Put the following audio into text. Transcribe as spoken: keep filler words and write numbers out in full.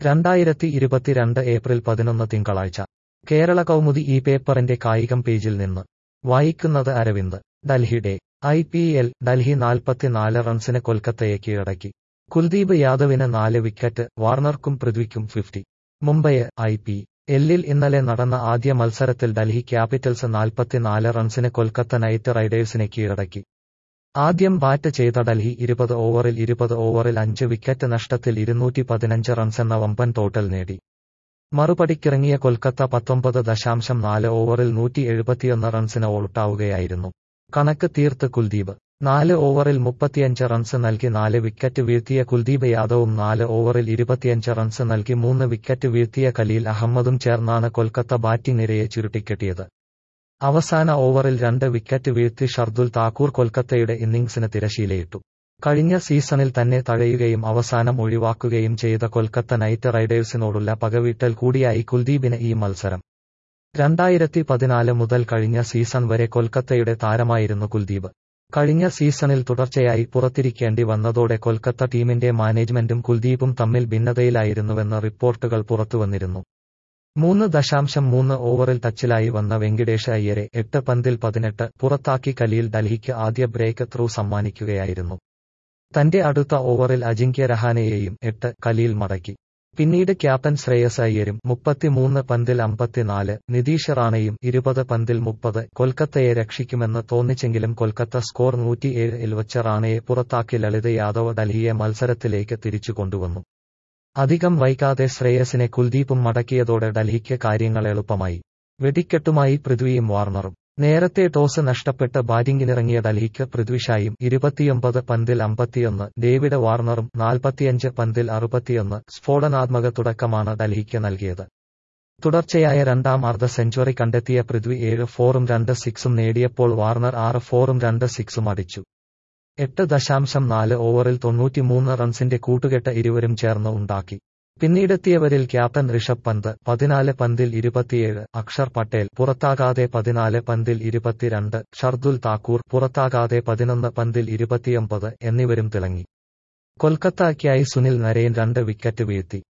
രണ്ടായിരത്തി ഇരുപത്തിരണ്ട് ഏപ്രിൽ പതിനൊന്ന് തിങ്കളാഴ്ച കേരള കൗമുദി ഈ പേപ്പറിന്റെ കായികം പേജിൽ നിന്ന് വായിക്കുന്നത് അരവിന്ദ്. ഡൽഹി ഡേ ഐ പി എൽ ഡൽഹി നാൽപ്പത്തിനാല് റൺസിന് കൊൽക്കത്തയെ കീഴടക്കി. കുൽദീപ് യാദവിന് നാല് വിക്കറ്റ്, വാർണർക്കും പൃഥ്വിക്കും ഫിഫ്റ്റി. മുംബൈ ഐ പി എല്ലിൽ ഇന്നലെ നടന്ന ആദ്യ മത്സരത്തിൽ ഡൽഹി ക്യാപിറ്റൽസ് നാൽപ്പത്തിനാല് റൺസിന് കൊൽക്കത്ത നൈറ്റ് റൈഡേഴ്സിനെ കീഴടക്കി. ആദ്യം ബാറ്റ് ചെയ്ത ഡൽഹി ഇരുപത് ഓവറിൽ ഇരുപത് ഓവറിൽ അഞ്ച് വിക്കറ്റ് നഷ്ടത്തിൽ ഇരുന്നൂറ്റി പതിനഞ്ച് റൺസെന്ന വമ്പൻ ടോട്ടൽ നേടി. മറുപടിക്കിറങ്ങിയ കൊൽക്കത്ത പത്തൊമ്പത് ദശാംശം നാല് ഓവറിൽ നൂറ്റി എഴുപത്തിയൊന്ന് റൺസിന് ഔട്ടാവുകയായിരുന്നു. കണക്ക് തീർത്ത് കുൽദീപ് നാല് ഓവറിൽ മുപ്പത്തിയഞ്ച് റൺസ് നൽകി നാല് വിക്കറ്റ് വീഴ്ത്തിയ കുൽദീപ് യാദവും നാല് ഓവറിൽ ഇരുപത്തിയഞ്ച് റൺസ് നൽകി മൂന്ന് വിക്കറ്റ് വീഴ്ത്തിയ ഖലീൽ അഹമ്മദും ചേർന്നാണ് കൊൽക്കത്ത ബാറ്റിംഗ് നിരയെ ചുരുട്ടിക്കെട്ടിയത്. അവസാന ഓവറിൽ രണ്ട് വിക്കറ്റ് വീഴ്ത്തി ഷർദുൽ താക്കൂർ കൊൽക്കത്തയുടെ ഇന്നിംഗ്സിന് തിരശീലയിട്ടു. കഴിഞ്ഞ സീസണിൽ തന്നെ തഴയുകയും അവസാനം ഒഴിവാക്കുകയും ചെയ്ത കൊൽക്കത്ത നൈറ്റ് റൈഡേഴ്സിനോടുള്ള പകവീട്ടൽ കൂടിയായി കുൽദീപിന് ഈ മത്സരം. രണ്ടായിരത്തി പതിനാല് മുതൽ കഴിഞ്ഞ സീസൺ വരെ കൊൽക്കത്തയുടെ താരമായിരുന്നു കുൽദീപ്. കഴിഞ്ഞ സീസണിൽ തുടർച്ചയായി പുറത്തിരിക്കേണ്ടി വന്നതോടെ കൊൽക്കത്ത ടീമിന്റെ മാനേജ്മെന്റും കുൽദീപും തമ്മിൽ ഭിന്നതയിലായിരുന്നുവെന്ന് റിപ്പോർട്ടുകൾ പുറത്തുവന്നിരുന്നു. മൂന്ന് ദശാംശം മൂന്ന് ഓവറിൽ ടച്ചിലായി വന്ന വെങ്കിടേഷ് അയ്യരെ എട്ട് പന്തിൽ പതിനെട്ട് പുറത്താക്കി ഖലീൽ ഡൽഹിക്ക് ആദ്യ ബ്രേക്ക് ത്രൂ സമ്മാനിക്കുകയായിരുന്നു. തന്റെ അടുത്ത ഓവറിൽ അജിങ്ക്യ രഹാനെയെയും എട്ട് ഖലീൽ മടക്കി. പിന്നീട് ക്യാപ്റ്റൻ ശ്രേയസ് അയ്യരും മുപ്പത്തിമൂന്ന് പന്തിൽ അമ്പത്തിനാല്, നിതീഷ് റാണയും ഇരുപത് പന്തിൽ മുപ്പത് കൊൽക്കത്തയെ രക്ഷിക്കുമെന്ന് തോന്നിച്ചെങ്കിലും കൊൽക്കത്ത സ്കോർ നൂറ്റിയേഴിൽ വച്ച് റാണയെ പുറത്താക്കി ലളിത് യാദവ് ഡൽഹിയെ മത്സരത്തിലേക്ക് തിരിച്ചു കൊണ്ടുവന്നു. അധികം വൈകാതെ ശ്രേയസിനെ കുൽദീപും മടക്കിയതോടെ ഡൽഹിക്ക് കാര്യങ്ങൾ എളുപ്പമായി. വെടിക്കെട്ടുമായി പൃഥ്വിയും വാർണറും. നേരത്തെ ടോസ് നഷ്ടപ്പെട്ട് ബാറ്റിംഗിനിറങ്ങിയ ഡൽഹിക്ക് പൃഥ്വി ഷായും ഇരുപത്തിയൊമ്പത് പന്തിൽ അമ്പത്തിയൊന്ന്, ഡേവിഡ് വാർണറും നാൽപ്പത്തിയഞ്ച് പന്തിൽ അറുപത്തിയൊന്ന് സ്ഫോടനാത്മക തുടക്കമാണ് ഡൽഹിക്ക് നൽകിയത്. തുടർച്ചയായ രണ്ടാം അർദ്ധ സെഞ്ചുറി കണ്ടെത്തിയ പൃഥ്വി ഏഴ് ഫോറും രണ്ട് സിക്സും നേടിയപ്പോൾ വാർണർ ആറ് ഫോറും രണ്ട് സിക്സും അടിച്ചു. എട്ട് ദശാംശം നാല് ഓവറിൽ തൊണ്ണൂറ്റിമൂന്ന് റൺസിന്റെ കൂട്ടുകെട്ട് ഇരുവരും ചേർന്ന് ഉണ്ടാക്കി. പിന്നീടെത്തിയവരിൽ ക്യാപ്റ്റൻ ഋഷഭ് പന്ത് പതിനാല് പന്തിൽ ഇരുപത്തിയേഴ്, അക്ഷർ പട്ടേൽ പുറത്താകാതെ പതിനാല് പന്തിൽ ഇരുപത്തിരണ്ട്, ഷർദുൽ താക്കൂർ പുറത്താകാതെ പതിനൊന്ന് പന്തിൽ ഇരുപത്തിയൊമ്പത് എന്നിവരും തിളങ്ങി. കൊൽക്കത്തയ്ക്കായി സുനിൽ നരൈൻ രണ്ട് വിക്കറ്റ് വീഴ്ത്തി.